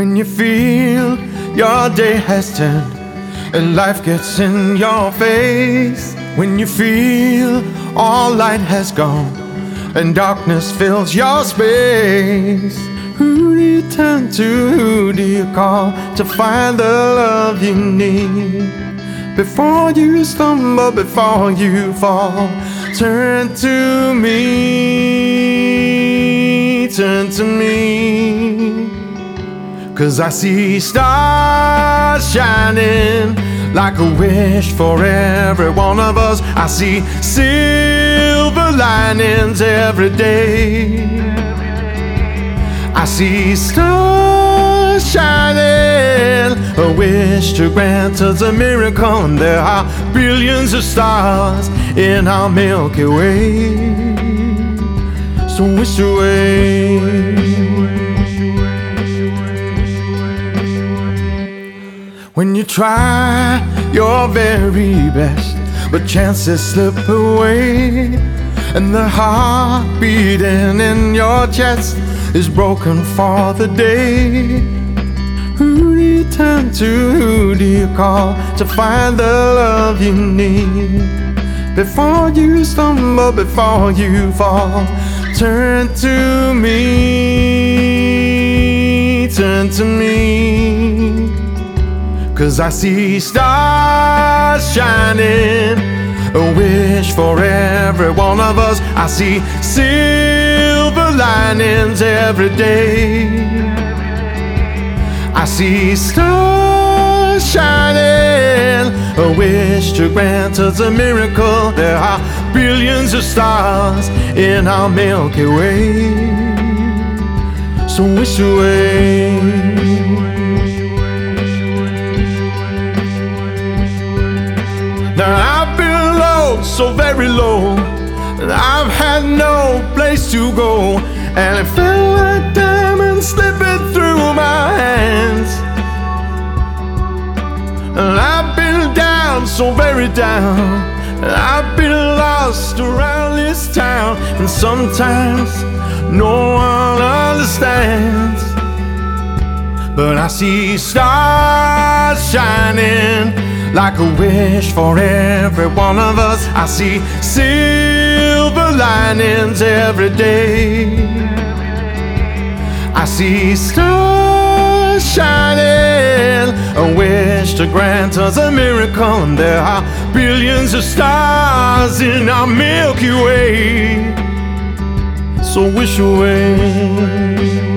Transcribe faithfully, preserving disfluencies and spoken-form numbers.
When you feel your day has turned and life gets in your face, when you feel all light has gone and darkness fills your space, who do you turn to, who do you call to find the love you need? Before you stumble, before you fall, turn to me, turn to me. 'Cause I see stars shining like a wish for every one of us. I see silver linings every day. I see stars shining, a wish to grant us a miracle. And there are billions of stars in our Milky Way. So wish away. When you try your very best, but chances slip away, and the heart beating in your chest is broken for the day, who do you turn to, who do you call to find the love you need? Before you stumble, before you fall, turn to me, turn to me. 'Cause I see stars shining, a wish for every one of us. I see silver linings every day. I see stars shining, a wish to grant us a miracle. There are billions of stars in our Milky Way. So wish away. Now I've been low, so very low, and I've had no place to go, and it felt like diamonds slipping through my hands. And I've been down, so very down, and I've been lost around this town, and sometimes no one understands. But I see stars shining like a wish for every one of us. I see silver linings every day. I see stars shining, a wish to grant us a miracle. And there are billions of stars in our Milky Way. So wish away.